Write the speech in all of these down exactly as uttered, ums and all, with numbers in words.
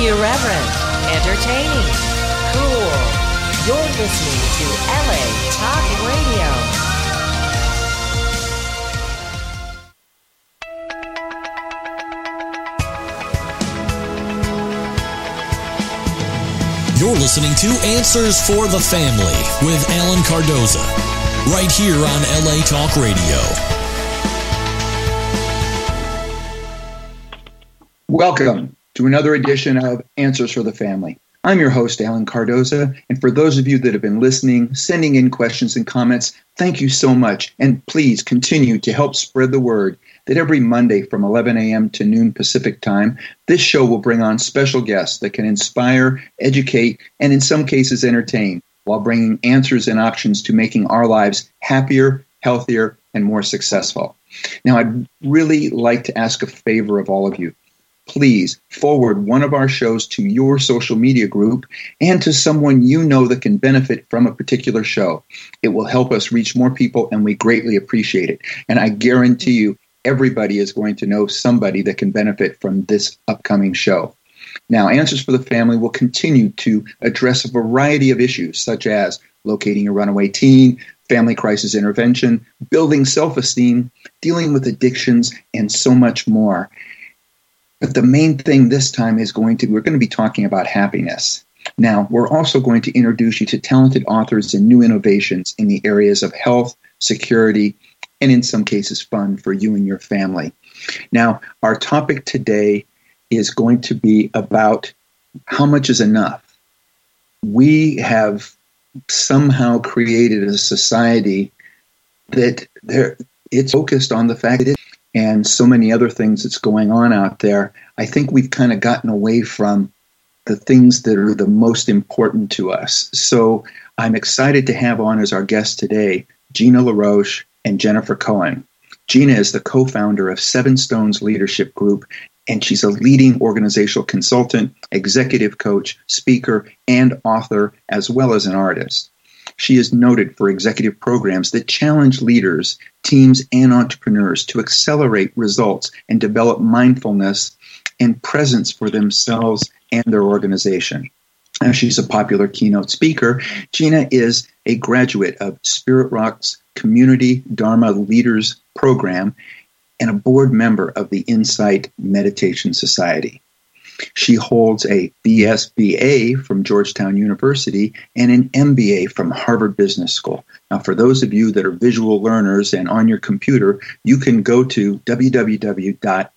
Irreverent, entertaining, cool. You're listening to L A Talk Radio. You're listening to Answers for the Family with Alan Cardoza, right here on L A Talk Radio. Welcome to another edition of Answers for the Family. I'm your host, Alan Cardoza, and for those of you that have been listening, sending in questions and comments, thank you so much, and please continue to help spread the word that every Monday from eleven a.m. to noon Pacific time, this show will bring on special guests that can inspire, educate, and in some cases entertain, while bringing answers and options to making our lives happier, healthier, and more successful. Now, I'd really like to ask a favor of all of you. Please forward one of our shows to your social media group and to someone you know that can benefit from a particular show. It will help us reach more people, and we greatly appreciate it. And I guarantee you, everybody is going to know somebody that can benefit from this upcoming show. Now, Answers for the Family will continue to address a variety of issues, such as locating a runaway teen, family crisis intervention, building self-esteem, dealing with addictions, and so much more. But the main thing this time is going to, we're going to be talking about happiness. Now, we're also going to introduce you to talented authors and new innovations in the areas of health, security, and in some cases fun for you and your family. Now, our topic today is going to be about how much is enough. We have somehow created a society that there, it's focused on the fact that it and so many other things that's going on out there. I think we've kind of gotten away from the things that are the most important to us. So I'm excited to have on as our guest today, Gina LaRoche and Jennifer Cohen. Gina is the co-founder of Seven Stones Leadership Group, and she's a leading organizational consultant, executive coach, speaker, and author, as well as an artist. She is noted for executive programs that challenge leaders, teams, and entrepreneurs to accelerate results and develop mindfulness and presence for themselves and their organization. Now, she's a popular keynote speaker. Gina is a graduate of Spirit Rock's Community Dharma Leaders Program and a board member of the Insight Meditation Society. She holds a B S B A from Georgetown University and an M B A from Harvard Business School. Now, for those of you that are visual learners and on your computer, you can go to w w w dot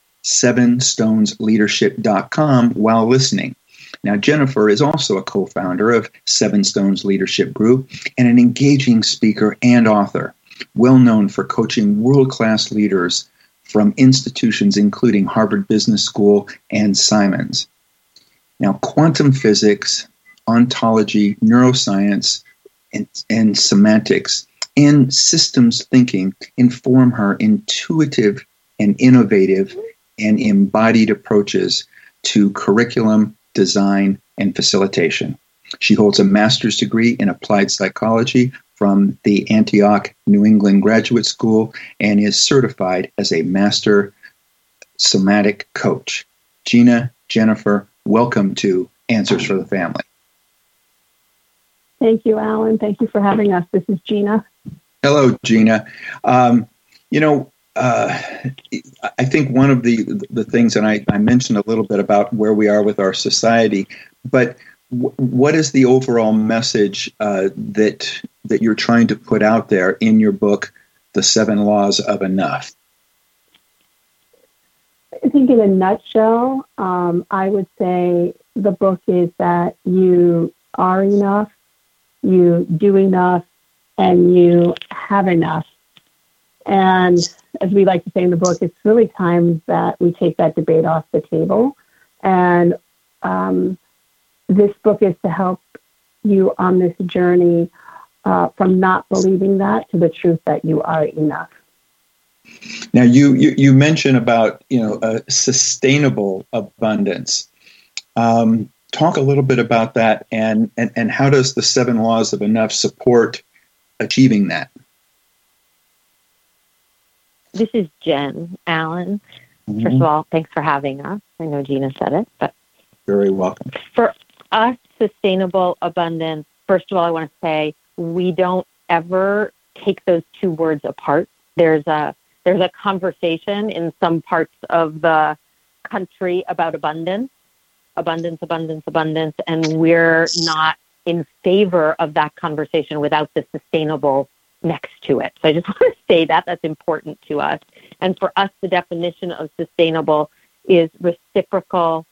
seven stones leadership dot com while listening. Now, Jennifer is also a co-founder of Seven Stones Leadership Group and an engaging speaker and author, well known for coaching world-class leaders from institutions including Harvard Business School and Simons. Now, quantum physics, ontology, neuroscience, and, and semantics, and systems thinking inform her intuitive and innovative and embodied approaches to curriculum, design, and facilitation. She holds a master's degree in applied psychology from the Antioch, New England Graduate School and is certified as a master somatic coach. Gina, Jennifer, welcome to Answers for the Family. Thank you, Alan. Thank you for having us. This is Gina. Hello, Gina. Um, you know, uh, I think one of the the things, and I, I mentioned a little bit about where we are with our society, but w- what is the overall message uh, that that you're trying to put out there in your book, The Seven Laws of Enough? I think in a nutshell, um, I would say the book is that you are enough, you do enough, and you have enough. And as we like to say in the book, it's really time that we take that debate off the table. And um, this book is to help you on this journey uh, from not believing that to the truth that you are enough. Now, you you, you mentioned about, you know, a sustainable abundance. Um, talk a little bit about that, and, and, and how does the Seven Laws of Enough support achieving that? This is Jen Allen. Mm-hmm. First of all, thanks for having us. I know Gina said it, but very welcome. For us, sustainable abundance, first of all, I want to say we don't ever take those two words apart. There's a there's a conversation in some parts of the country about abundance, abundance, abundance, abundance, and we're not in favor of that conversation without the sustainable next to it. So I just want to say that that's important to us. And for us, the definition of sustainable is reciprocal,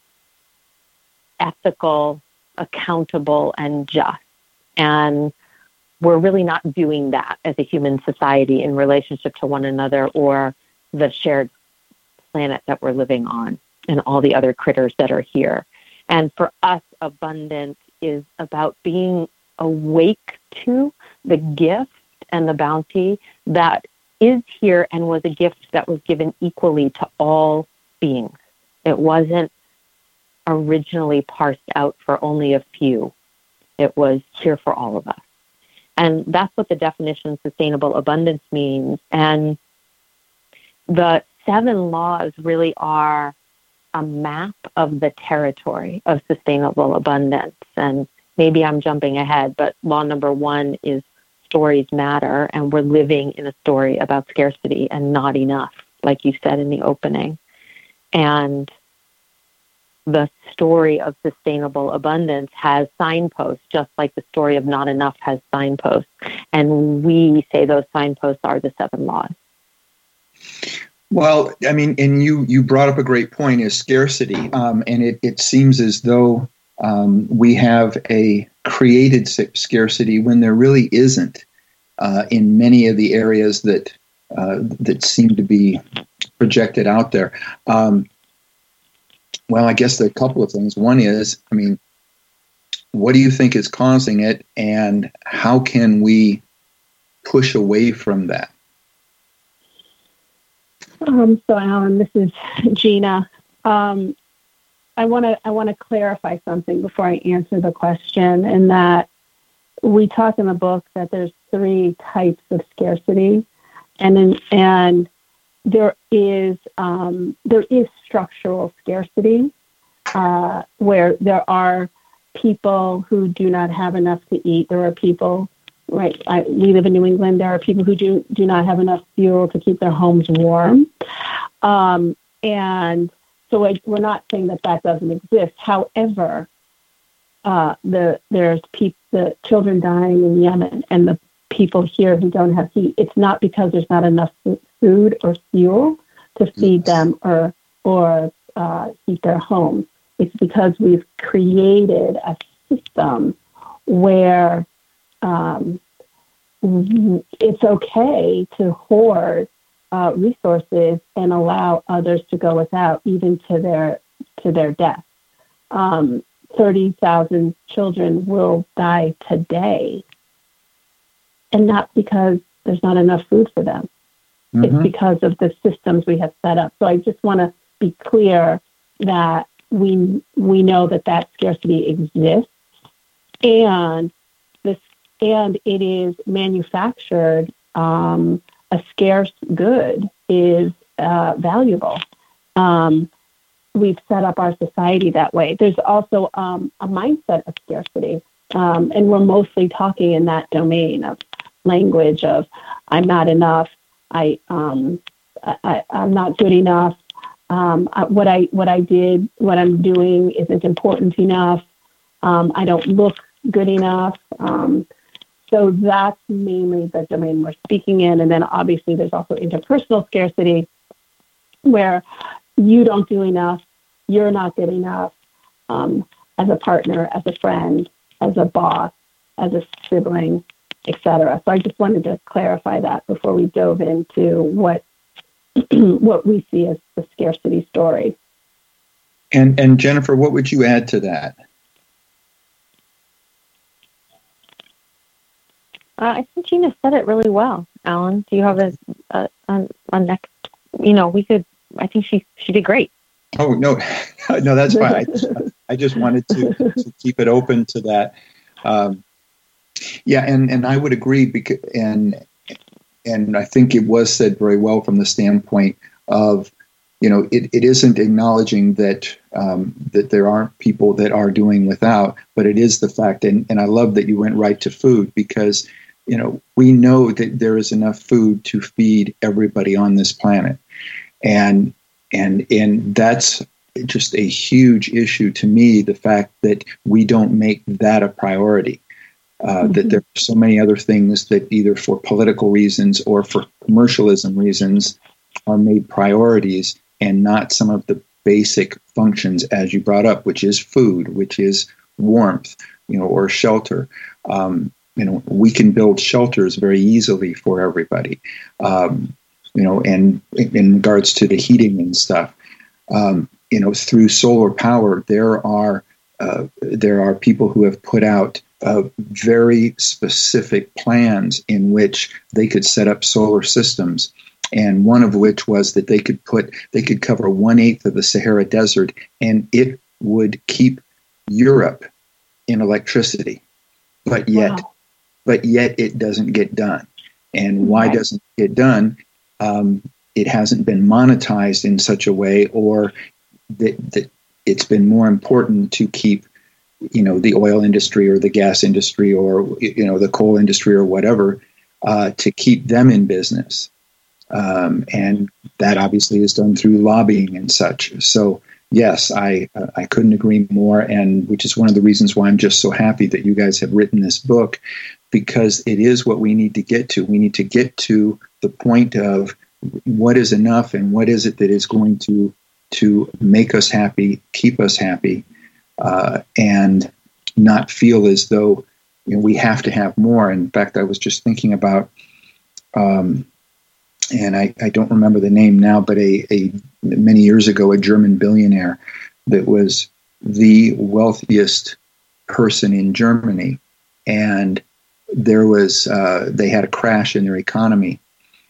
ethical, accountable, and just. And we're really not doing that as a human society in relationship to one another or the shared planet that we're living on and all the other critters that are here. And for us, abundance is about being awake to the gift and the bounty that is here and was a gift that was given equally to all beings. It wasn't originally parsed out for only a few. It was here for all of us. And that's what the definition of sustainable abundance means. And the seven laws really are a map of the territory of sustainable abundance. And maybe I'm jumping ahead, but law number one is stories matter, and we're living in a story about scarcity and not enough, like you said in the opening. And the story of sustainable abundance has signposts, just like the story of not enough has signposts. And we say those signposts are the seven laws. Well, I mean, and you, you brought up a great point, is scarcity. Um, and it, it seems as though um, we have a created scarcity when there really isn't uh, in many of the areas that uh, that seem to be projected out there. Um, well, I guess there are a couple of things. One is, I mean, what do you think is causing it, and how can we push away from that? Um, so, Alan, this is Gina. Um, I want to I want to clarify something before I answer the question, and that we talk in the book that there's three types of scarcity, and in, and there is um, there is structural scarcity uh, where there are people who do not have enough to eat. There are people. Right. I, we live in New England. There are people who do, do not have enough fuel to keep their homes warm. Um, and so I, we're not saying that that doesn't exist. However, uh, the there's pe- the children dying in Yemen and the people here who don't have heat. It's not because there's not enough food or fuel to feed them or, or uh, heat their homes. It's because we've created a system where Um, it's okay to hoard uh, resources and allow others to go without, even to their to their death. Um, Thirty thousand children will die today, and not because there's not enough food for them. Mm-hmm. It's because of the systems we have set up. So I just want to be clear that we we know that that scarcity exists, and this. And it is manufactured. Um, a scarce good is uh, valuable. Um, we've set up our society that way. There's also um, a mindset of scarcity. Um, and we're mostly talking in that domain of language of I'm not enough. I, um, I, I'm not good enough. Um, what I what I did, what I'm doing isn't important enough. Um, I don't look good enough. Um, So that's mainly the domain we're speaking in. And then obviously there's also interpersonal scarcity where you don't do enough, you're not good enough um, as a partner, as a friend, as a boss, as a sibling, et cetera. So I just wanted to clarify that before we dove into what what we see as the scarcity story. And and Jennifer, what would you add to that? Uh, I think Gina said it really well. Alan, do you have a, a, a, a next, you know, we could, I think she, she did great. Oh, no, no, that's fine. I just, I just wanted to, to keep it open to that. Um, yeah, and, and I would agree, because, and, and I think it was said very well from the standpoint of you know, it, it isn't acknowledging that um, that there aren't people that are doing without, but it is the fact, and, and I love that you went right to food, because, you know, we know that there is enough food to feed everybody on this planet. And and and that's just a huge issue to me, the fact that we don't make that a priority. Uh, mm-hmm. That there are so many other things that either for political reasons or for commercialism reasons are made priorities, and not some of the basic functions, as you brought up, which is food, which is warmth, you know, or shelter. Um, you know, we can build shelters very easily for everybody, um, you know, and in regards to the heating and stuff, um, you know, through solar power, there are uh, there are people who have put out uh, very specific plans in which they could set up solar systems. And one of which was that they could put, they could cover one eighth of the Sahara Desert, and it would keep Europe in electricity. But yet, wow. but yet it doesn't get done. And why right. doesn't it get done? Um, it hasn't been monetized in such a way, or that, that it's been more important to keep, you know, the oil industry or the gas industry or, you know, the coal industry or whatever, uh, to keep them in business. Um, and that obviously is done through lobbying and such. So, yes, I uh, I couldn't agree more, and which is one of the reasons why I'm just so happy that you guys have written this book, because it is what we need to get to. We need to get to the point of what is enough and what is it that is going to to make us happy, keep us happy, uh, and not feel as though, you know, we have to have more. In fact, I was just thinking about. Um, And I, I don't remember the name now, but a, a many years ago, a German billionaire that was the wealthiest person in Germany, and there was uh, they had a crash in their economy,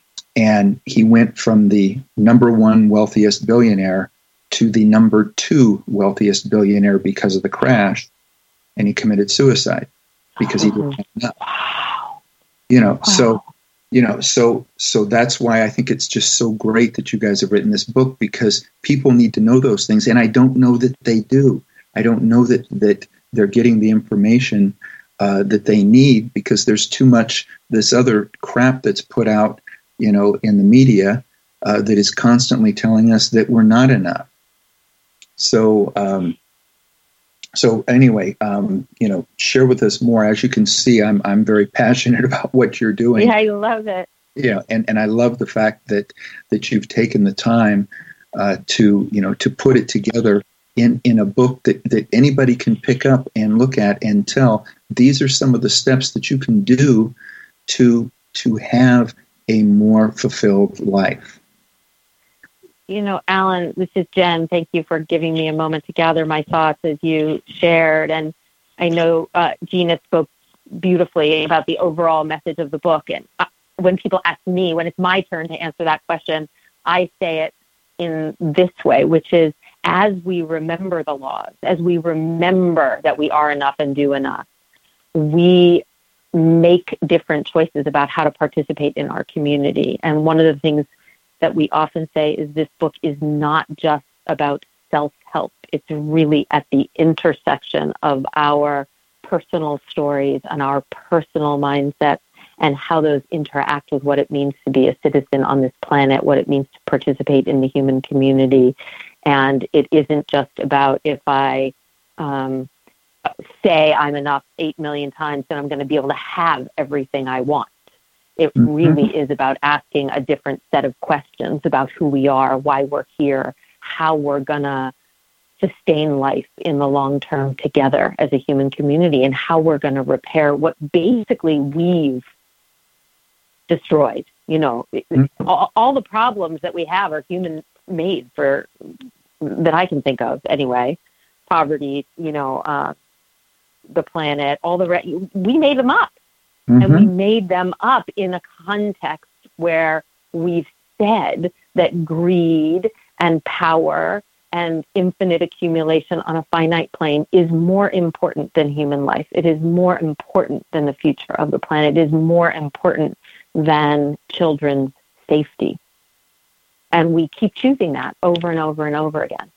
and he went from the number one wealthiest billionaire to the number two wealthiest billionaire because of the crash, and he committed suicide because he didn't have enough. Wow. You know, wow. so. You know, so so that's why I think it's just so great that you guys have written this book, because people need to know those things, and I don't know that they do. I don't know that that they're getting the information uh, that they need, because there's too much this other crap that's put out, you know, in the media uh, that is constantly telling us that we're not enough. So. Um, So anyway, um, you know, share with us more. As you can see, I'm I'm very passionate about what you're doing. Yeah, I love it. Yeah, and, and I love the fact that that you've taken the time uh, to you know to put it together in, in a book that, that anybody can pick up and look at and tell, these are some of the steps that you can do to to have a more fulfilled life. You know, Alan, this is Jen. Thank you for giving me a moment to gather my thoughts as you shared. And I know uh, Gina spoke beautifully about the overall message of the book. And uh, when people ask me, when it's my turn to answer that question, I say it in this way, which is, as we remember the laws, as we remember that we are enough and do enough, we make different choices about how to participate in our community. And one of the things that we often say is this book is not just about self-help. It's really at the intersection of our personal stories and our personal mindsets and how those interact with what it means to be a citizen on this planet, what it means to participate in the human community. And it isn't just about if I um, say I'm enough eight million times, then I'm going to be able to have everything I want. It really is about asking a different set of questions about who we are, why we're here, how we're going to sustain life in the long term together as a human community, and how we're going to repair what basically we've destroyed. You know, all, all the problems that we have are human made, for that I can think of anyway. Poverty, you know, uh, the planet, all the re- we made them up. Mm-hmm. And we made them up in a context where we've said that greed and power and infinite accumulation on a finite plane is more important than human life. It is more important than the future of the planet. It is more important than children's safety. And we keep choosing that over and over and over again.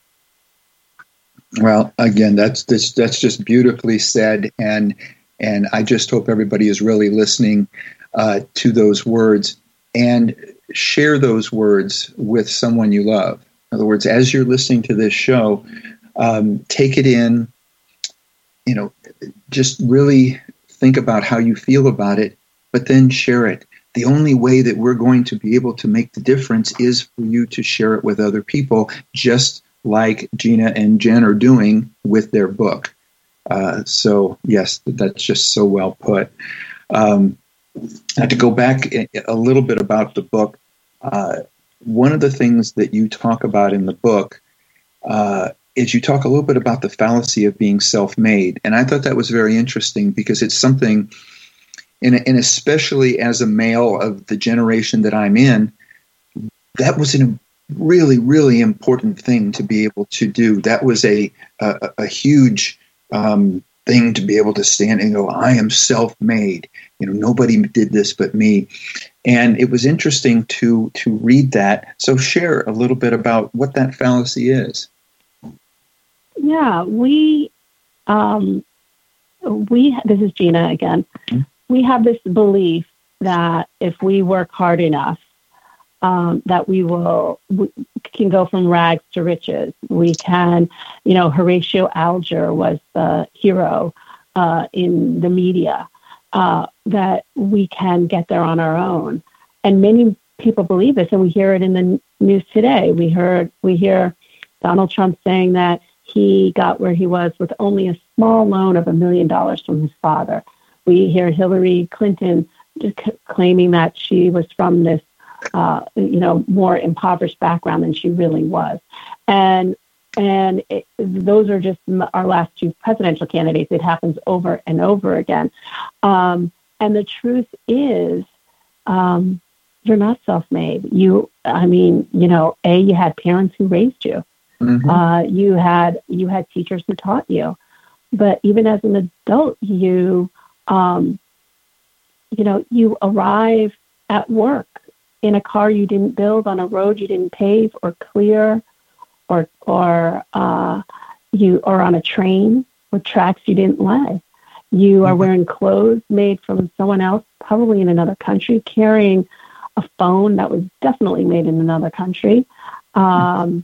Well, again, that's that's, that's just beautifully said, and and I just hope everybody is really listening uh, to those words and share those words with someone you love. In other words, as you're listening to this show, um, take it in. You know, just really think about how you feel about it, but then share it. The only way that we're going to be able to make the difference is for you to share it with other people, just like Gina and Jen are doing with their book. Uh, so, yes, that's just so well put. Um, now, to go back a little bit about the book, uh, one of the things that you talk about in the book uh, is you talk a little bit about the fallacy of being self-made. And I thought that was very interesting because it's something, and, and especially as a male of the generation that I'm in, that was a really, really important thing to be able to do. That was a a, a huge um, thing to be able to stand and go, I am self-made. You know, nobody did this but me. And it was interesting to to read that. So share a little bit about what that fallacy is. Yeah, we, um, we. This is Gina again. Mm-hmm. We have this belief that if we work hard enough, um, that we will we can go from rags to riches. We can, you know, Horatio Alger was the hero uh, in the media. Uh, that we can get there on our own, and many people believe this, and we hear it in the news today. We heard we hear Donald Trump saying that he got where he was with only a small loan of a million dollars from his father. We hear Hillary Clinton just c- claiming that she was from this, uh, you know, more impoverished background than she really was. And and it, those are just our last two presidential candidates. It happens over and over again. Um, and the truth is, um, you're not self-made. You, I mean, you know, A, you had parents who raised you. Mm-hmm. Uh, you had you had teachers who taught you. But even as an adult, you, um, you know, you arrive at work in a car you didn't build, on a road you didn't pave or clear, or or uh, you or on a train with tracks you didn't lay. You are wearing clothes made from someone else, probably in another country, carrying a phone that was definitely made in another country, um,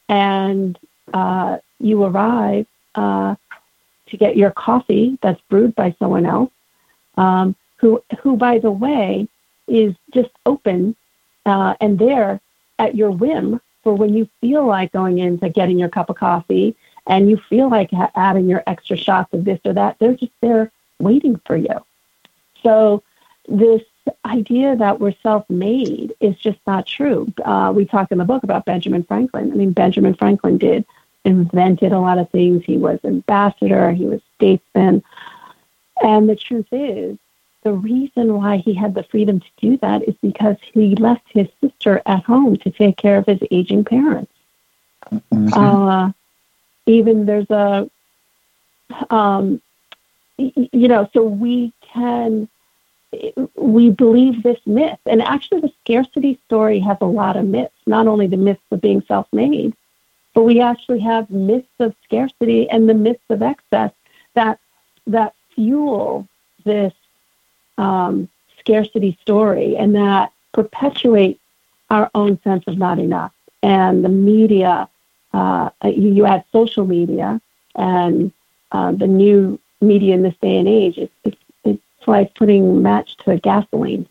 and uh, you arrive uh, to get your coffee that's brewed by someone else, um, who who, by the way, is just open uh, and there at your whim for when you feel like going in to getting your cup of coffee and you feel like ha- adding your extra shots of this or that. They're just there waiting for you. So this idea that we're self-made is just not true. Uh, we talk in the book about Benjamin Franklin. I mean, Benjamin Franklin did invented a lot of things. He was ambassador. He was statesman. And the truth is, the reason why he had the freedom to do that is because he left his sister at home to take care of his aging parents. Mm-hmm. Uh, even there's a, um, you know, so we can, we believe this myth. And actually the scarcity story has a lot of myths, not only the myths of being self-made, but we actually have myths of scarcity and the myths of excess that that fuel this um, scarcity story and that perpetuate our own sense of not enough. And the media, uh, you, you add social media and uh, the new media in this day and age, it's, it's, it's like putting match to gasoline.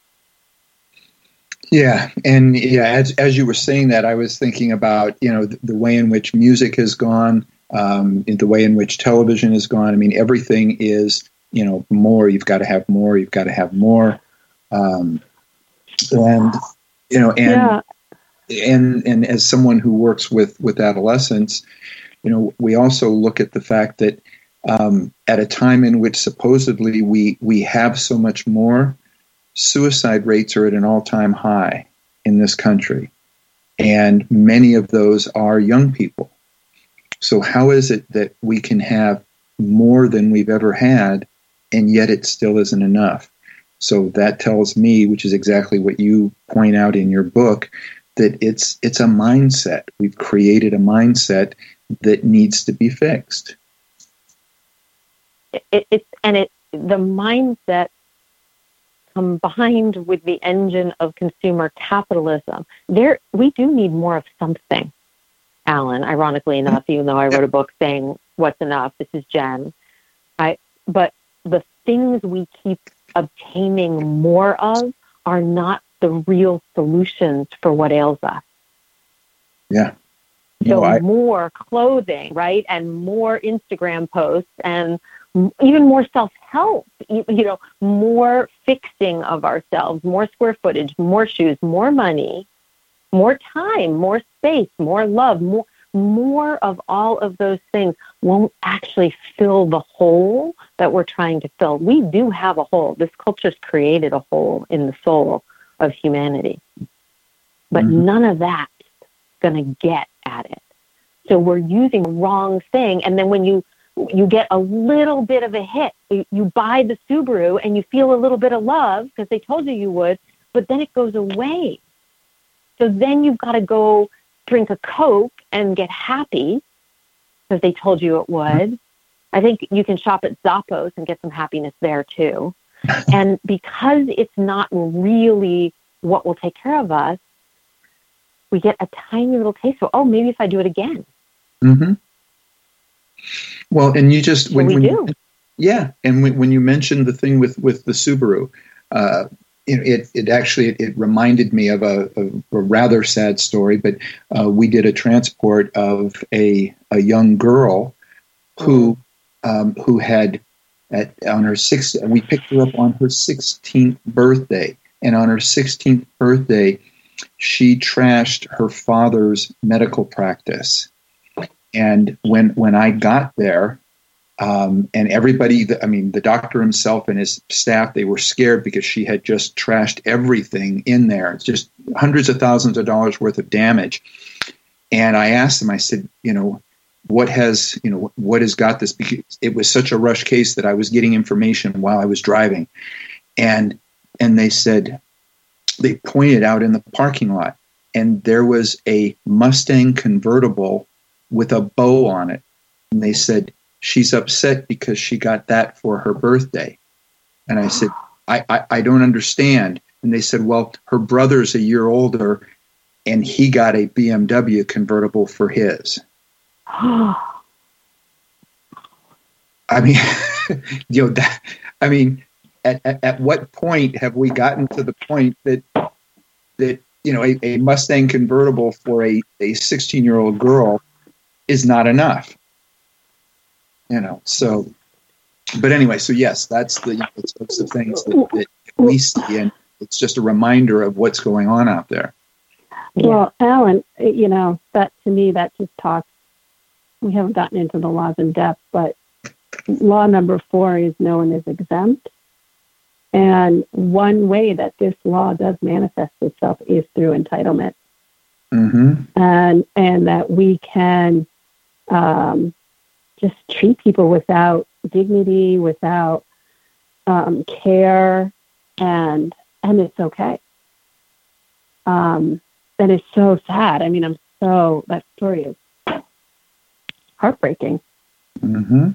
Yeah, and yeah, as as you were saying that, I was thinking about, you know, the, the way in which music has gone, um, the way in which television has gone. I mean, everything is, you know, more. You've got to have more. You've got to have more, um, and you know, and yeah. and and as someone who works with with adolescents, you know, we also look at the fact that um, at a time in which supposedly we we have so much more, suicide rates are at an all-time high in this country, and many of those are young people. So how is it that we can have more than we've ever had, and yet it still isn't enough? So that tells me, which is exactly what you point out in your book, that it's it's a mindset. We've created a mindset that needs to be fixed. It, it, and it the mindset combined with the engine of consumer capitalism, there we do need more of something, Alan, ironically enough, even though I wrote a book saying what's enough. This is Jen. I, but the things we keep obtaining more of are not the real solutions for what ails us. Yeah. So no, I, more clothing, right? And more Instagram posts and even more self-help, you know, more fixing of ourselves, more square footage, more shoes, more money, more time, more space, more love, more, more of all of those things won't actually fill the hole that we're trying to fill. We do have a hole. This culture's created a hole in the soul of humanity, but mm-hmm. none of that's going to get at it. So we're using the wrong thing. And then when you you get a little bit of a hit, you, you buy the Subaru and you feel a little bit of love because they told you you would, but then it goes away. So then you've got to go drink a Coke and get happy because they told you it would. I think you can shop at Zappos and get some happiness there too. And because it's not really what will take care of us, we get a tiny little taste of, oh, maybe if I do it again. Mm-hmm. Well, and you just, when, we when do. You, yeah. And when, when you mentioned the thing with, with the Subaru, uh, it, it, it actually, it, it reminded me of a, a, a rather sad story, but uh, we did a transport of a, a young girl who, um, who had at, on her sixth, we picked her up on her sixteenth birthday. And on her sixteenth birthday, she trashed her father's medical practice. And when when I got there, um, and everybody, I mean, the doctor himself and his staff, they were scared because she had just trashed everything in there. It's just hundreds of thousands of dollars worth of damage. And I asked them, I said, you know, what has, you know, what has got this? Because it was such a rush case that I was getting information while I was driving. And and they said, they pointed out in the parking lot, and there was a Mustang convertible with a bow on it. And they said, she's upset because she got that for her birthday. And I said, I, I, I don't understand. And they said, well, her brother's a year older and he got a B M W convertible for his. I mean, you know, that, I mean, at, at, at what point have we gotten to the point that, that, you know, a, a Mustang convertible for a, a sixteen year old girl is not enough, you know. So, but anyway, so yes, that's the that's, that's the things that, that we see, and it's just a reminder of what's going on out there. Well, Alan, you know, that to me, that just talks. We haven't gotten into the laws in depth, but law number four is known as exempt, and one way that this law does manifest itself is through entitlement, mm-hmm. and and that we can. Um, just treat people without dignity, without um, care, and and it's okay. Um, and it's so sad. I mean, I'm so that story is heartbreaking. Mm-hmm.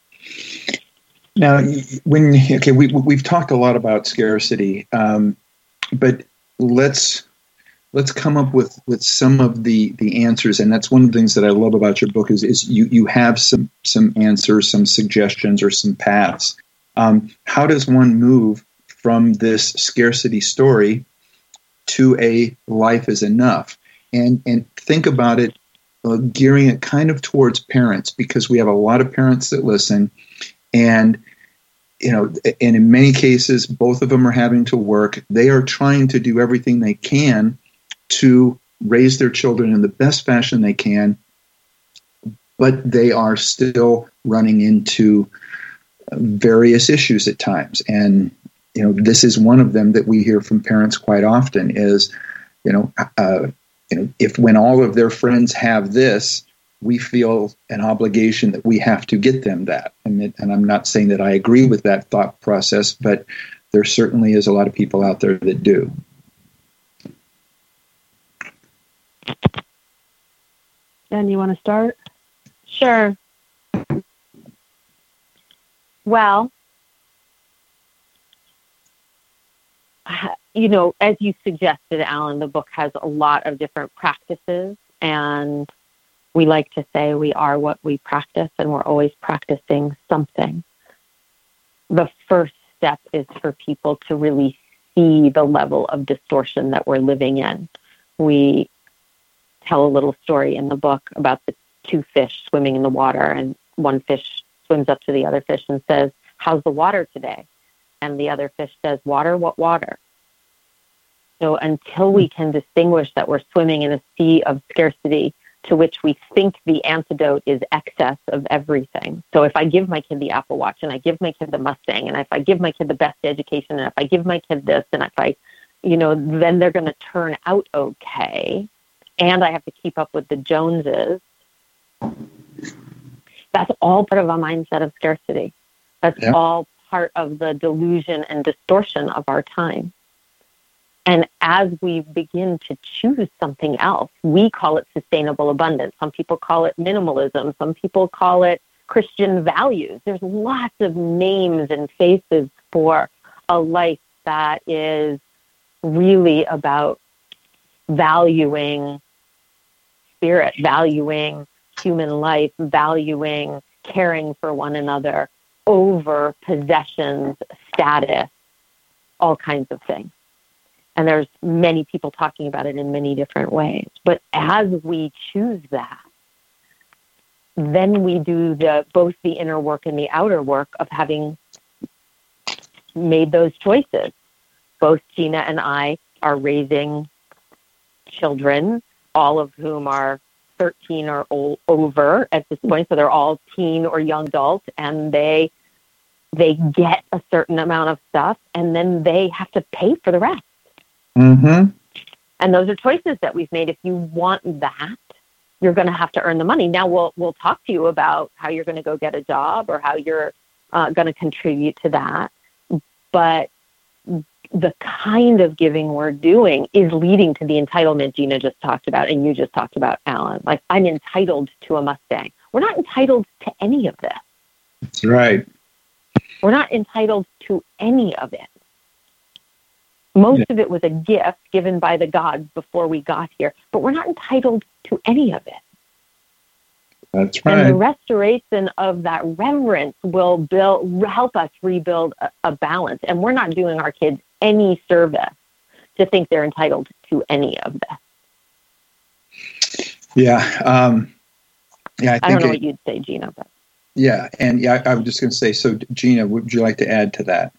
Now, when okay, we we've talked a lot about scarcity, um, but let's. Let's come up with, with some of the, the answers, and that's one of the things that I love about your book is, is you, you have some some answers, some suggestions, or some paths. Um, how does one move from this scarcity story to a life is enough? And and think about it, uh, gearing it kind of towards parents, because we have a lot of parents that listen, and you know, and in many cases, both of them are having to work. They are trying to do everything they can to raise their children in the best fashion they can, but they are still running into various issues at times. And, you know, this is one of them that we hear from parents quite often is, you know, uh, you know, if when all of their friends have this, we feel an obligation that we have to get them that. And, it, and I'm not saying that I agree with that thought process, but there certainly is a lot of people out there that do. Jen, you want to start? Sure. Well, you know, as you suggested, Alan, the book has a lot of different practices, and we like to say we are what we practice, and we're always practicing something. The first step is for people to really see the level of distortion that we're living in. We tell a little story in the book about the two fish swimming in the water, and one fish swims up to the other fish and says, "How's the water today?" And the other fish says, "Water? What water?" So until we can distinguish that we're swimming in a sea of scarcity to which we think the antidote is excess of everything. So if I give my kid the Apple Watch, and I give my kid the Mustang, and if I give my kid the best education, and if I give my kid this, and if I, you know, then they're going to turn out okay, and I have to keep up with the Joneses. That's all part of a mindset of scarcity. That's yeah. all part of the delusion and distortion of our time. And as we begin to choose something else, we call it sustainable abundance. Some people call it minimalism. Some people call it Christian values. There's lots of names and faces for a life that is really about valuing spirit, valuing human life, valuing caring for one another over possessions, status, all kinds of things. And there's many people talking about it in many different ways. But as we choose that, then we do the both the inner work and the outer work of having made those choices. Both Gina and I are raising children, all of whom are thirteen or old, over at this point. So they're all teen or young adults, and they they get a certain amount of stuff, and then they have to pay for the rest. Mm-hmm. And those are choices that we've made. If you want that, you're going to have to earn the money. Now we'll we'll talk to you about how you're going to go get a job or how you're uh, going to contribute to that. But the kind of giving we're doing is leading to the entitlement Gina just talked about, and you just talked about, Alan. Like, I'm entitled to a Mustang. We're not entitled to any of this. That's right. We're not entitled to any of it. Most yeah. of it was a gift given by the gods before we got here, but we're not entitled to any of it. That's right. And the restoration of that reverence will build, help us rebuild a, a balance. And we're not doing our kids any service to think they're entitled to any of this. Yeah. Um, yeah. I, think I don't know it, what you'd say, Gina. But. Yeah. And yeah, I, I was just going to say, so Gina, would you like to add to that?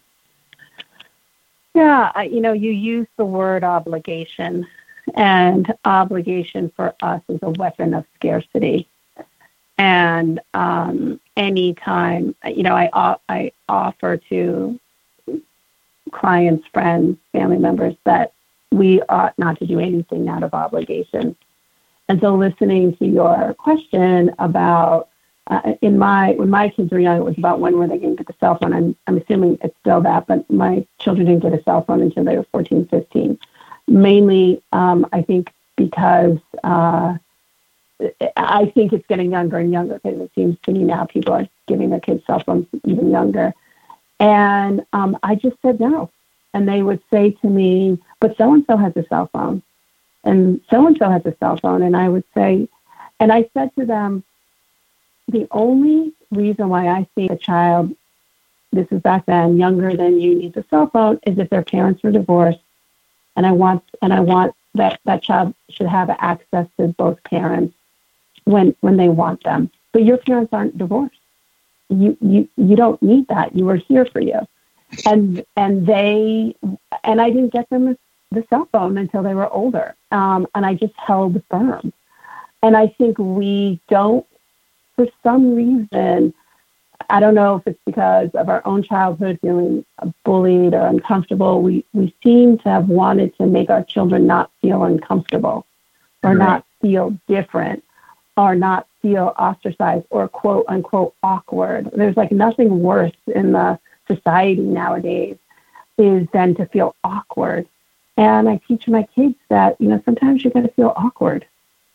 Yeah, I, you know, you use the word obligation, and obligation for us is a weapon of scarcity. And um, anytime, you know, I I offer to clients, friends, family members that we ought not to do anything out of obligation. And so, listening to your question about Uh, in my when my kids were young, it was about when were they going to get the cell phone. I'm I'm assuming it's still that, but my children didn't get a cell phone until they were fourteen, fifteen. Mainly, um, I think because uh, I think it's getting younger and younger, because it seems to me now people are giving their kids cell phones even younger. And um, I just said no. And they would say to me, but so-and-so has a cell phone, and so-and-so has a cell phone. And I would say, and I said to them, the only reason why I think a child, this is back then, younger than you needs a cell phone is if their parents are divorced, and I want and I want that that child should have access to both parents when when they want them. But your parents aren't divorced. You you you don't need that. You were here for you, and and they and I didn't get them the, the cell phone until they were older, um, and I just held firm. And I think we don't. For some reason, I don't know if it's because of our own childhood feeling bullied or uncomfortable, we, we seem to have wanted to make our children not feel uncomfortable or right. not feel different or not feel ostracized or quote unquote awkward. There's like nothing worse in the society nowadays is than to feel awkward. And I teach my kids that, you know, sometimes you're going to feel awkward.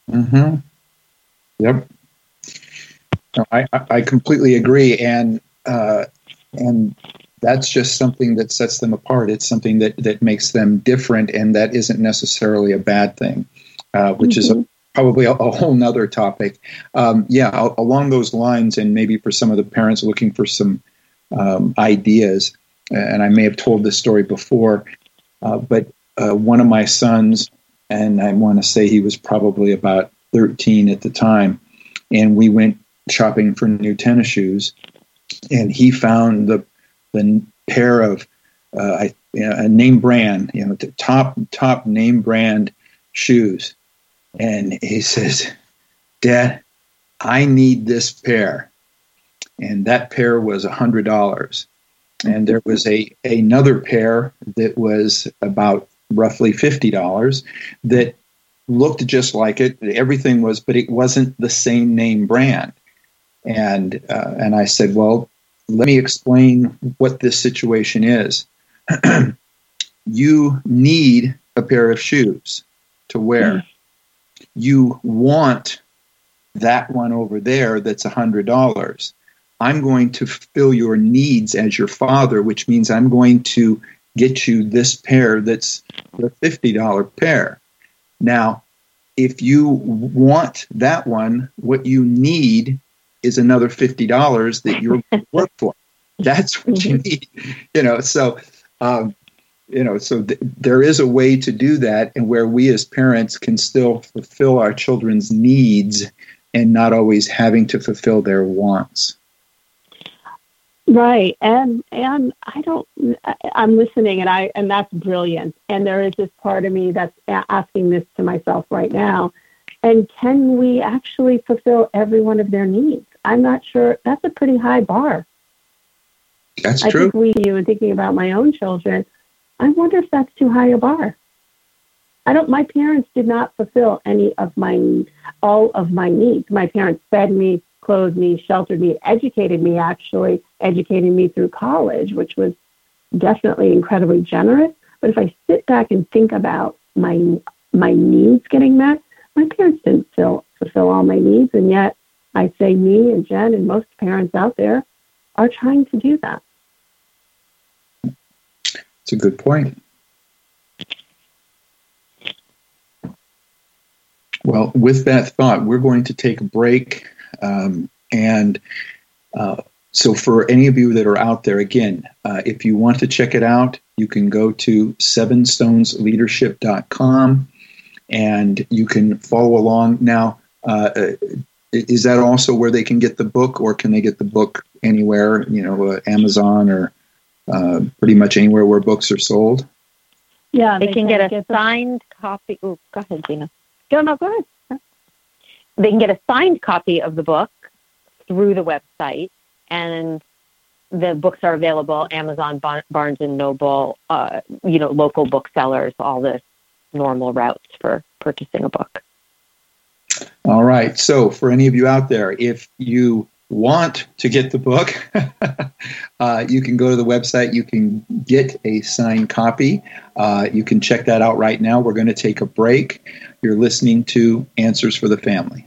Mm-hmm. Yep. No, I, I completely agree. And, uh, and that's just something that sets them apart. It's something that, that makes them different, and that isn't necessarily a bad thing, uh, which mm-hmm. is a, probably a, a whole nother topic. Um, yeah, a, along those lines, and maybe for some of the parents looking for some um, ideas, and I may have told this story before, uh, but uh, one of my sons, and I want to say he was probably about thirteen at the time, and we went shopping for new tennis shoes, and he found the the pair of uh, I, you know, a name brand, you know, the top top name brand shoes, and he says, "Dad, I need this pair," and that pair was a hundred dollars, and there was a another pair that was about roughly fifty dollars that looked just like it. Everything was, but it wasn't the same name brand. And uh, and I said, well, let me explain what this situation is. You need a pair of shoes to wear. Mm. You want that one over there that's one hundred dollars. I'm going to fulfill your needs as your father, which means I'm going to get you this pair that's the fifty dollars pair. Now, if you want that one, what you need is another fifty dollars that you're going to work for. That's what you need. You know, so, um, you know, so th- there is a way to do that, and where we as parents can still fulfill our children's needs and not always having to fulfill their wants. Right. And, and I don't, I'm listening, and I, and that's brilliant. And there is this part of me that's asking this to myself right now. And can we actually fulfill every one of their needs? I'm not sure. That's a pretty high bar. That's I true. I think we, you and thinking about my own children, I wonder if that's too high a bar. I don't, my parents did not fulfill any of my, all of my needs. My parents fed me, clothed me, sheltered me, educated me, actually educated me through college, which was definitely incredibly generous. But if I sit back and think about my my needs getting met, my parents didn't fill, fulfill all my needs. And yet I say me and Jen and most parents out there are trying to do that. It's a good point. Well, with that thought, we're going to take a break. Um, and uh, so for any of you that are out there, again, uh, if you want to check it out, you can go to seven stones leadership dot com and you can follow along. Now, uh, is that also where they can get the book, or can they get the book anywhere, you know, uh, Amazon or uh, pretty much anywhere where books are sold? Yeah, they, they can, can get a get signed the... copy. Oh, go ahead, Gina. No, no, go ahead. They can get a signed copy of the book through the website, and the books are available Amazon, Barnes and Noble, uh, you know, local booksellers, all the normal routes for purchasing a book. All right. So for any of you out there, if you want to get the book, uh, you can go to the website. You can get a signed copy. Uh, you can check that out right now. We're going to take a break. You're listening to Answers for the Family.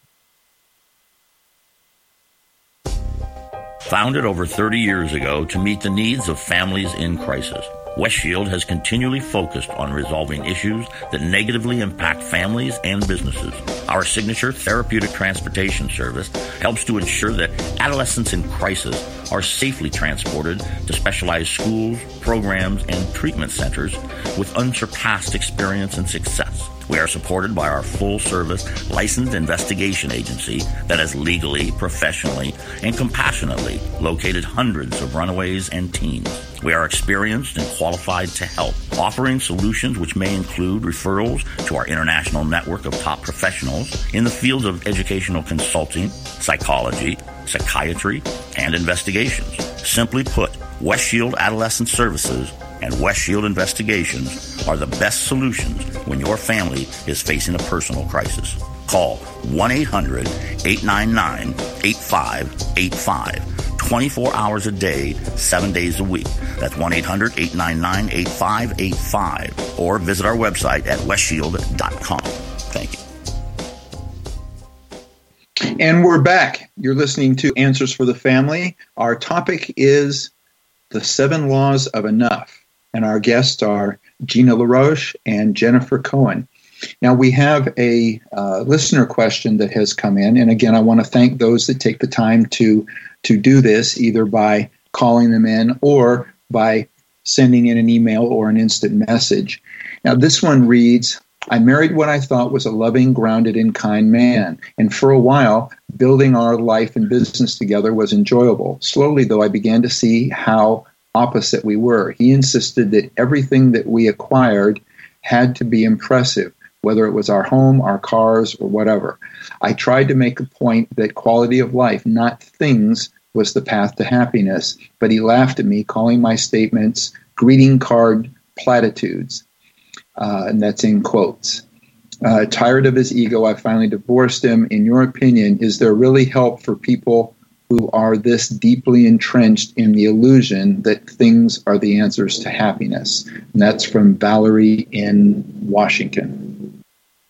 Founded over thirty years ago to meet the needs of families in crisis, Westshield has continually focused on resolving issues that negatively impact families and businesses. Our signature therapeutic transportation service helps to ensure that adolescents in crisis are safely transported to specialized schools, programs, and treatment centers with unsurpassed experience and success. We are supported by our full-service licensed investigation agency that has legally, professionally, and compassionately located hundreds of runaways and teens. We are experienced and qualified to help, offering solutions which may include referrals to our international network of top professionals in the fields of educational consulting, psychology, psychiatry, and investigations. Simply put, Westshield Adolescent Services and Westshield Investigations are the best solutions when your family is facing a personal crisis. Call one eight hundred eight nine nine eight five eight five. twenty-four hours a day, seven days a week. That's one eight hundred eight nine nine eight five eight five. Or visit our website at westshield dot com. Thank you. And we're back. You're listening to Answers for the Family. Our topic is the seven laws of enough. And our guests are Gina LaRoche and Jennifer Cohen. Now, we have a uh, listener question that has come in. And again, I want to thank those that take the time to, to do this, either by calling them in or by sending in an email or an instant message. Now, this one reads, I married what I thought was a loving, grounded, and kind man. And for a while, building our life and business together was enjoyable. Slowly, though, I began to see how opposite we were. He insisted that everything that we acquired had to be impressive, whether it was our home, our cars, or whatever. I tried to make a point that quality of life, not things, was the path to happiness. But he laughed at me, calling my statements greeting card platitudes. Uh, and that's in quotes. Uh, tired of his ego, I finally divorced him. In your opinion, is there really help for people who are this deeply entrenched in the illusion that things are the answers to happiness? And that's from Valerie in Washington.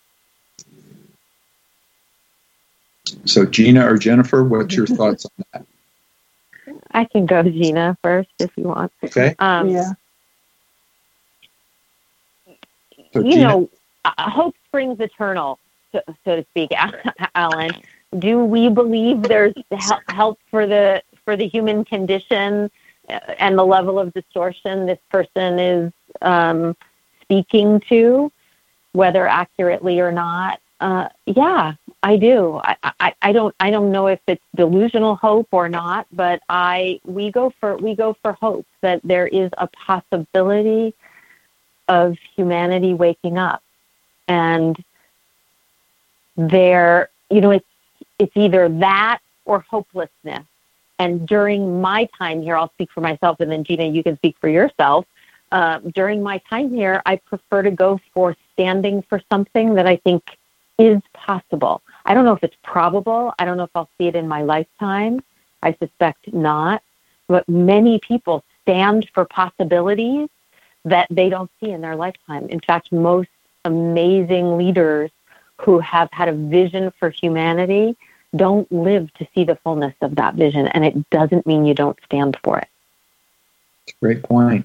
So Gina or Jennifer, what's your thoughts on that? I can go Gina first if you want. Okay. Um, Yeah. So you Gina, know, uh, hope springs eternal, so, so to speak, Alan. Do we believe there's hel- help for the for the human condition and the level of distortion this person is um, speaking to, whether accurately or not? Uh, yeah, I do. I, I, I don't I don't know if it's delusional hope or not, but I we go for we go for hope that there is a possibility of humanity waking up. And there, you know, it's it's either that or hopelessness. And during my time here, I'll speak for myself, and then Gina, you can speak for yourself. Uh, during my time here, I prefer to go for standing for something that I think is possible. I don't know if it's probable. I don't know if I'll see it in my lifetime. I suspect not. But many people stand for possibilities that they don't see in their lifetime. In fact, most amazing leaders who have had a vision for humanity don't live to see the fullness of that vision, and it doesn't mean you don't stand for it. great point.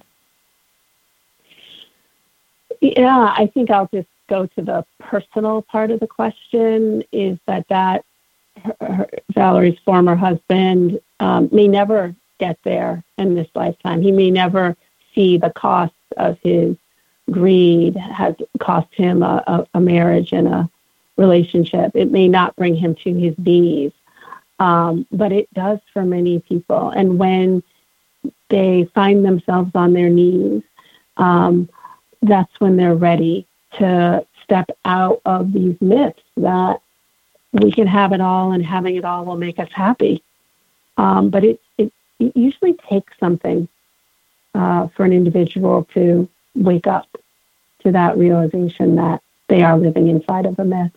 Yeah, I think I'll just go to the personal part of the question, is that that her, her, Valerie's former husband um, may never get there in this lifetime. He may never see the cost of his greed has cost him a, a, a marriage and a relationship. It may not bring him to his knees, um, but it does for many people. And when they find themselves on their knees, um, that's when they're ready to step out of these myths that we can have it all and having it all will make us happy. Um, but it, it, it usually takes something uh, for an individual to wake up to that realization that they are living inside of a myth.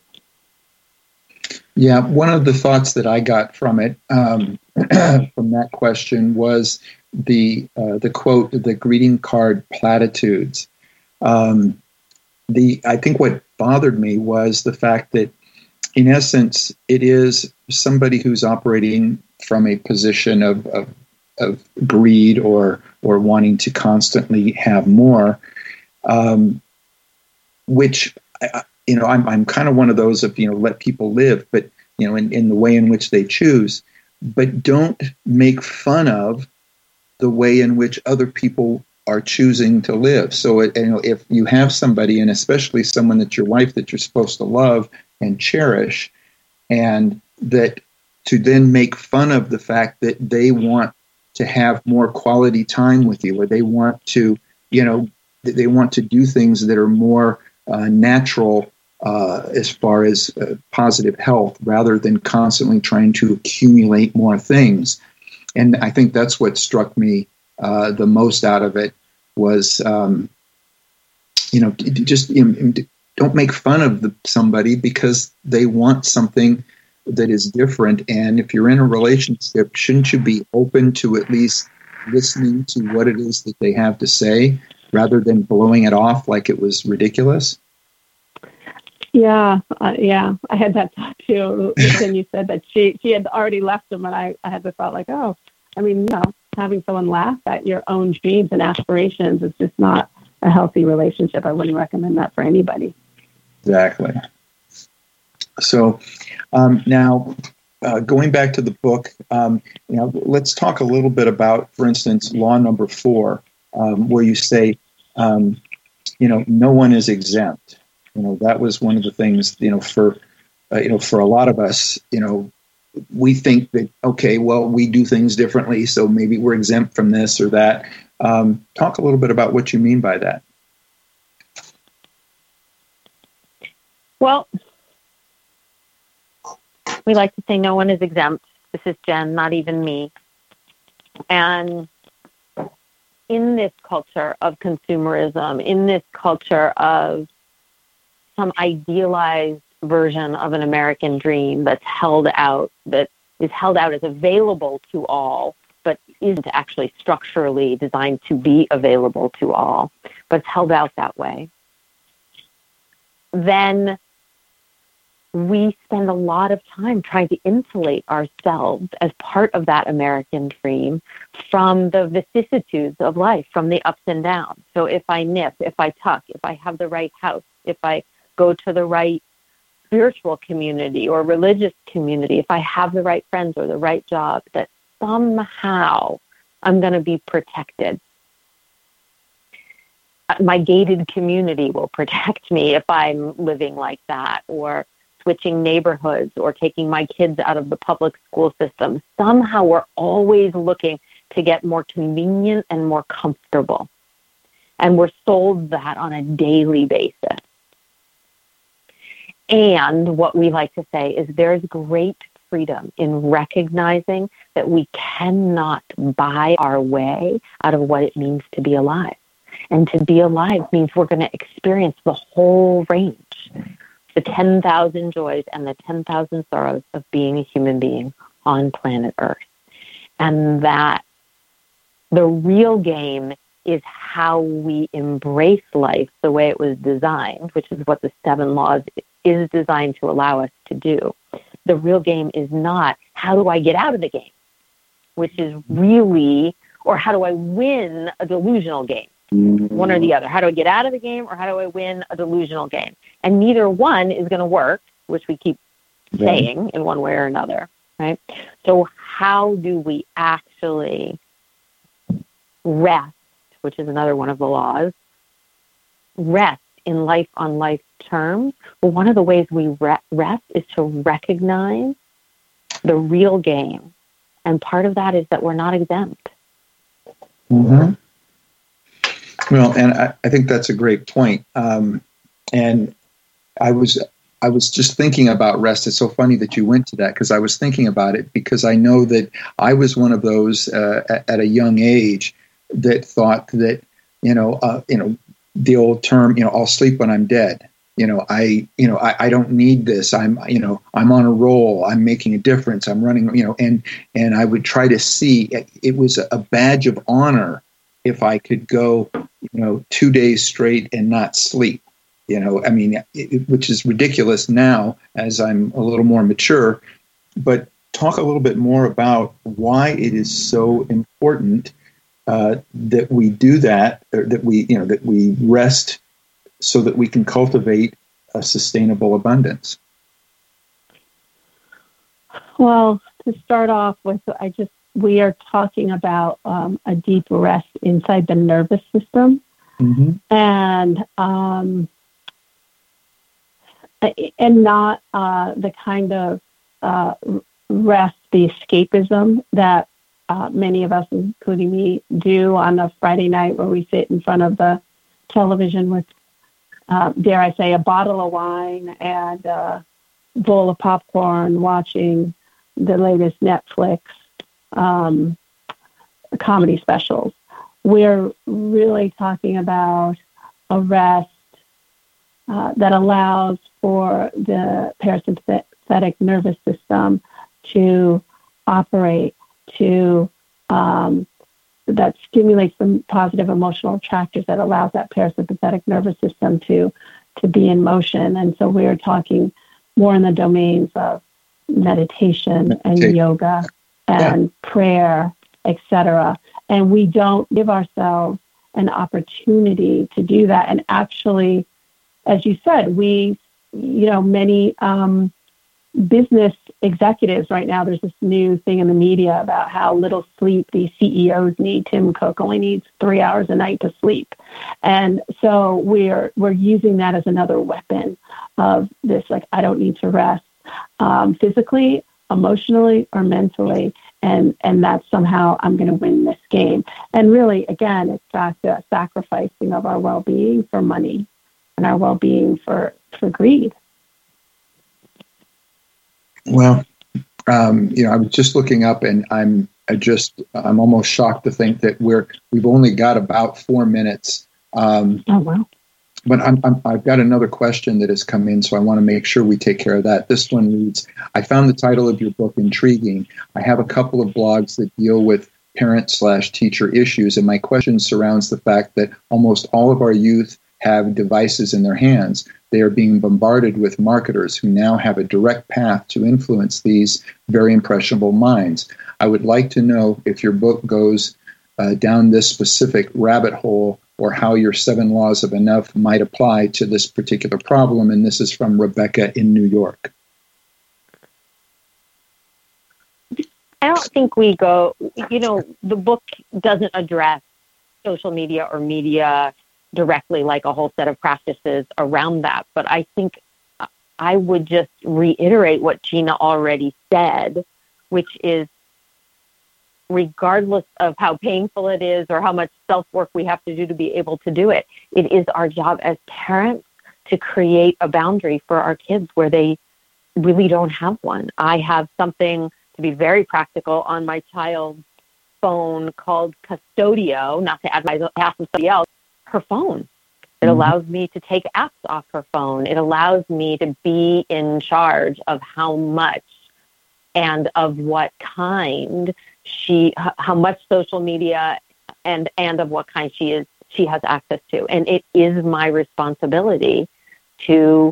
Yeah, one of the thoughts that I got from it, um, from that question, was the uh, the quote, the greeting card platitudes. Um, the I think what bothered me was the fact that, in essence, it is somebody who's operating from a position of of, of greed or or wanting to constantly have more, um, which I, you know I'm I'm kind of one of those of you know let people live, but you know in, in the way in which they choose, but don't make fun of the way in which other people are choosing to live. So it, you know, if you have somebody, and especially someone that's your wife that you're supposed to love and cherish, and that to then make fun of the fact that they want to have more quality time with you, or they want to, you know, they want to do things that are more uh, natural uh, as far as uh, positive health, rather than constantly trying to accumulate more things. And I think that's what struck me uh, the most out of it was, um, you know, just you know, don't make fun of the, somebody because they want something that is different. And if you're in a relationship, shouldn't you be open to at least listening to what it is that they have to say rather than blowing it off like it was ridiculous? Yeah, uh, yeah. I had that thought too. Then you said that she, she had already left him, and I, I had the thought like, oh, I mean, you know, having someone laugh at your own dreams and aspirations is just not a healthy relationship. I wouldn't recommend that for anybody. Exactly. So um, now, uh, going back to the book, um, you know, let's talk a little bit about, for instance, law number four, um, where you say, um, you know, no one is exempt. You know, that was one of the things, you know, for, uh, you know, for a lot of us, you know, we think that, okay, well, we do things differently, so maybe we're exempt from this or that. Um, talk a little bit about what you mean by that. Well, we like to say no one is exempt. This is Jen, not even me. And in this culture of consumerism, in this culture of some idealized version of an American dream that's held out, that is held out as available to all, but isn't actually structurally designed to be available to all, but it's held out that way, then we spend a lot of time trying to insulate ourselves as part of that American dream from the vicissitudes of life, from the ups and downs. So if I nip, if I tuck, if I have the right house, if I go to the right spiritual community or religious community, if I have the right friends or the right job, that somehow I'm going to be protected. My gated community will protect me if I'm living like that, or switching neighborhoods, or taking my kids out of the public school system. Somehow we're always looking to get more convenient and more comfortable. And we're sold that on a daily basis. And what we like to say is there's great freedom in recognizing that we cannot buy our way out of what it means to be alive. And to be alive means we're going to experience the whole range, the ten thousand joys and the ten thousand sorrows of being a human being on planet Earth. And that the real game is how we embrace life the way it was designed, which is what the seven laws is designed to allow us to do. The real game is not, how do I get out of the game? Which is really, or how do I win a delusional game? One or the other. How do I get out of the game, or how do I win a delusional game? And neither one is going to work, which we keep yeah. saying in one way or another, right? So how do we actually rest, which is another one of the laws, rest in life on life terms? Well, one of the ways we re- rest is to recognize the real game. And part of that is that we're not exempt. Mm-hmm. Well, and I, I think that's a great point. Um, and I was I was just thinking about rest. It's so funny that you went to that, because I was thinking about it, because I know that I was one of those uh, at, at a young age that thought that, you know, uh, you know, the old term, you know, I'll sleep when I'm dead. You know, I, you know, I, I don't need this. I'm, you know, I'm on a roll. I'm making a difference. I'm running, you know, and, and I would try to see, it, it was a badge of honor if I could go, you know, two days straight and not sleep, you know, I mean, it, which is ridiculous now as I'm a little more mature. But talk a little bit more about why it is so important uh, that we do that, or that we, you know, that we rest so that we can cultivate a sustainable abundance. Well, to start off with, I just, we are talking about um, a deep rest inside the nervous system. Mm-hmm. And um, and not uh, the kind of uh, rest, the escapism that uh, many of us, including me, do on a Friday night where we sit in front of the television with, uh, dare I say, a bottle of wine and a bowl of popcorn, watching the latest Netflix um, comedy specials. We're really talking about a rest uh, that allows for the parasympathetic nervous system to operate, to um, that stimulates the positive emotional attractors that allows that parasympathetic nervous system to to be in motion. And so we're talking more in the domains of meditation and Meditation. yoga and yeah. prayer, et cetera. And we don't give ourselves an opportunity to do that. And actually, as you said, we, you know, many um, business executives right now, there's this new thing in the media about how little sleep these C E Os need. Tim Cook only needs three hours a night to sleep. And so we're we're using that as another weapon of this, like, I don't need to rest um, physically, emotionally, or mentally. And, and that's somehow I'm going to win this game. And really, again, it's back to sacrificing of our well-being for money and our well-being for, for greed. Well, um, you know, I was just looking up, and I'm I just I'm almost shocked to think that we're we've only got about four minutes. Um, oh wow! But I'm, I'm, I've got another question that has come in, so I want to make sure we take care of that. This one reads: I found the title of your book intriguing. I have a couple of blogs that deal with parent slash teacher issues, and my question surrounds the fact that almost all of our youth have devices in their hands. They are being bombarded with marketers who now have a direct path to influence these very impressionable minds. I would like to know if your book goes uh, down this specific rabbit hole, or how your seven laws of enough might apply to this particular problem. And this is from Rebecca in New York. I don't think we go, you know, the book doesn't address social media or media directly, like a whole set of practices around that. But I think I would just reiterate what Gina already said, which is, regardless of how painful it is or how much self-work we have to do to be able to do it, it is our job as parents to create a boundary for our kids where they really don't have one. I have something, to be very practical, on my child's phone called Custodio, not to add my half of somebody else, her phone. It allows me to take apps off her phone. It allows me to be in charge of how much and of what kind she, how much social media and, and of what kind she is, she has access to. And it is my responsibility to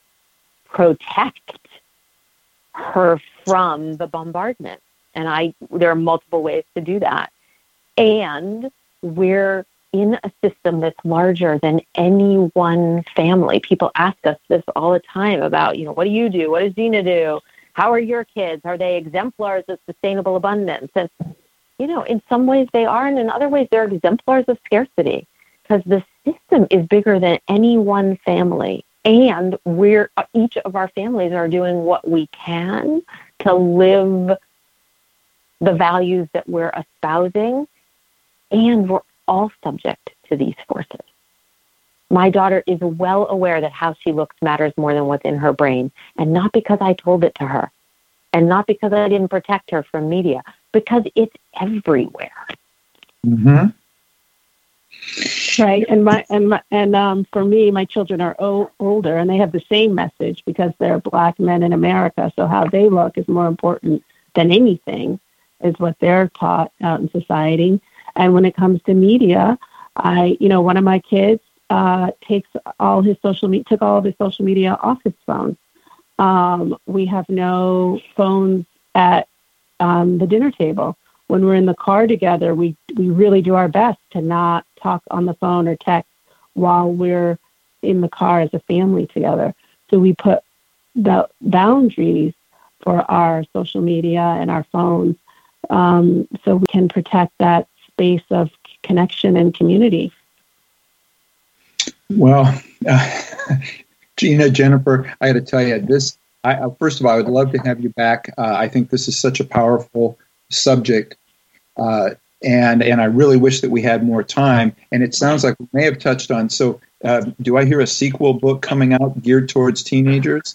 protect her from the bombardment. And I, there are multiple ways to do that. And we're in a system that's larger than any one family. People ask us this all the time about, you know, what do you do? What does Gina do? How are your kids? Are they exemplars of sustainable abundance? And, you know, in some ways they are, and in other ways they're exemplars of scarcity, because the system is bigger than any one family. And we're, each of our families are doing what we can to live the values that we're espousing, and we're all subject to these forces. My daughter is well aware that how she looks matters more than what's in her brain, and not because I told it to her, and not because I didn't protect her from media, because it's everywhere. Mm-hmm. Right, and my and my, and um, for me, my children are o- older, and they have the same message because they're Black men in America. So how they look is more important than anything, is what they're taught out in society. And when it comes to media, I, you know, one of my kids uh, takes all his social media, took all of his social media off his phone. Um, we have no phones at um, the dinner table. When we're in the car together, we, we really do our best to not talk on the phone or text while we're in the car as a family together. So we put the boundaries for our social media and our phones um, so we can protect that space of connection and community. Well, uh, Gina, Jennifer, I got to tell you this. I, uh, first of all, I would love to have you back. Uh, I think this is such a powerful subject, uh, and and I really wish that we had more time. And it sounds like we may have touched on. So, uh, do I hear a sequel book coming out geared towards teenagers?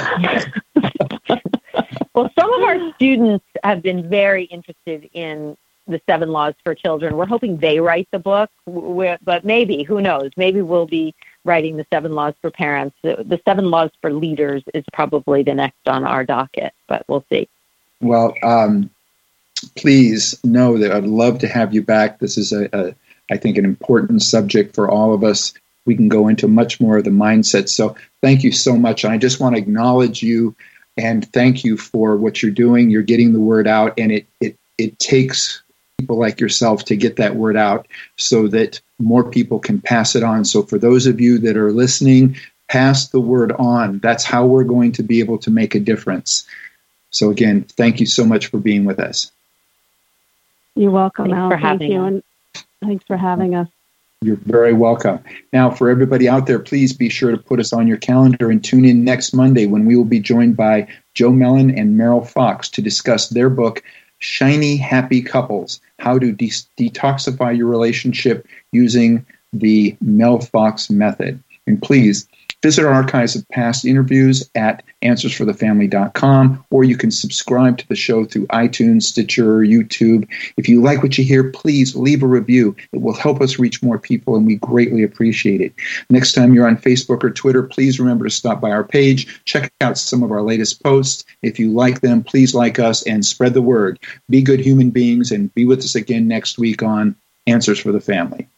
Well, some of our students have been very interested in the Seven Laws for Children. We're hoping they write the book, but maybe, who knows? Maybe we'll be writing the Seven Laws for Parents. The, the Seven Laws for Leaders is probably the next on our docket, but we'll see. Well, um, please know that I'd love to have you back. This is, a, a, I think, an important subject for all of us. we can go into much more of the mindset. So thank you so much. And I just want to acknowledge you and thank you for what you're doing. You're getting the word out, and it it it takes people like yourself to get that word out so that more people can pass it on. So for those of you that are listening, pass the word on. That's how we're going to be able to make a difference. So again, thank you so much for being with us. You're welcome, Thanks Al. for Thank having you, us. and thanks for having us. You're very welcome. Now, for everybody out there, please be sure to put us on your calendar and tune in next Monday when we will be joined by Joe Mellon and Meryl Fox to discuss their book, Shiny Happy Couples, How to De- Detoxify Your Relationship Using the Mel Fox Method. And please visit our archives of past interviews at answers for the family dot com, or you can subscribe to the show through iTunes, Stitcher, YouTube. If you like what you hear, please leave a review. It will help us reach more people, and we greatly appreciate it. Next time you're on Facebook or Twitter, please remember to stop by our page, check out some of our latest posts. If you like them, please like us and spread the word. Be good human beings, and be with us again next week on Answers for the Family.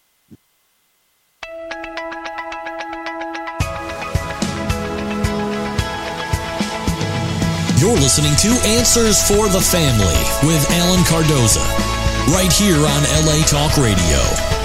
You're listening to Answers for the Family with Alan Cardoza, right here on L A Talk Radio.